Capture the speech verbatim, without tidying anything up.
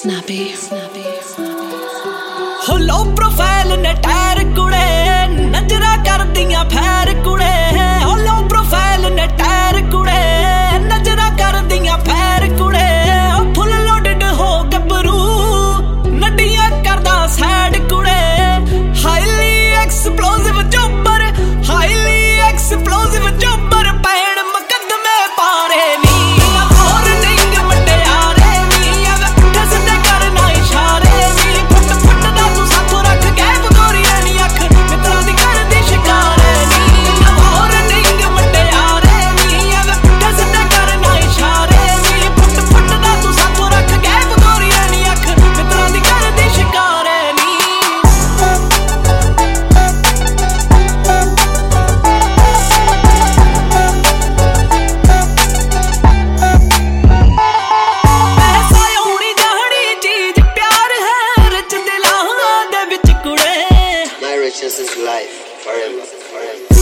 Snappy, snappy, snappy. हो low profile ने tyre कुड़े नजरा कर दिया फैर कुड़े हो लो प्रोफाइल ने टायर कुड़े नजरा कर दिया फैर कुड़े फुल लोडेड हो गबरू नडियां करदा सैड कुड़े highly explosive chopper highly explosive chopper पैण मुकदमे पारे नी This is life forever, forever.